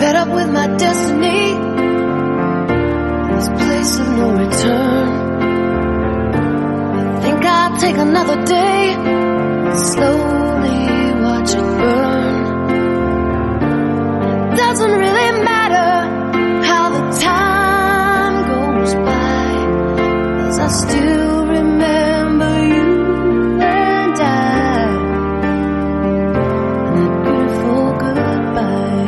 fed up with my destiny, this place of no return. I think I'll take another day, slowly watch it burn. It doesn't really matter how the time goes by, 'cause I still remember you and I, and that beautiful goodbye.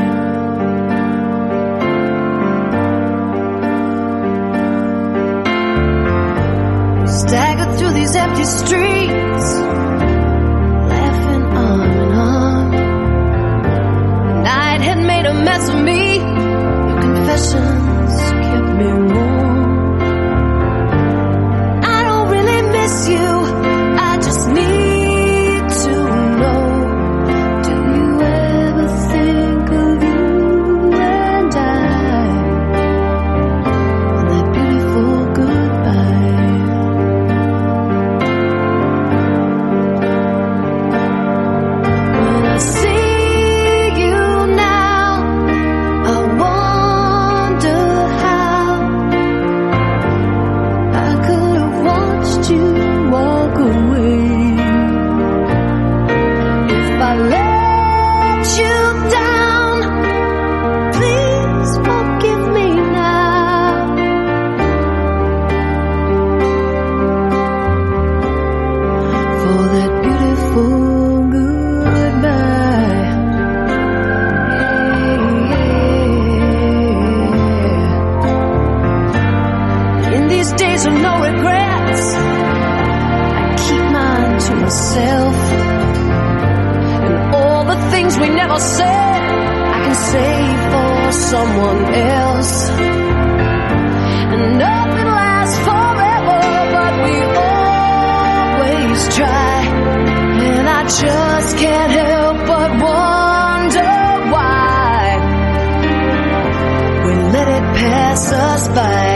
Staggered through these empty streets, laughing arm in arm. The night had made a mess of me, your confessions kept me warm. I don't really miss you, I just need to know, do you ever think of you and I, and that beautiful goodbye? When I see you now, I wonder how I could have watched you walk away. If I let you down, please forgive me now. For that beautiful goodbye. In these days of no regrets, I keep mine to myself. And all the things we never said, I can say for someone else. And nothing lasts forever, but we always try. And I just can't help but wonder why we let it pass us by.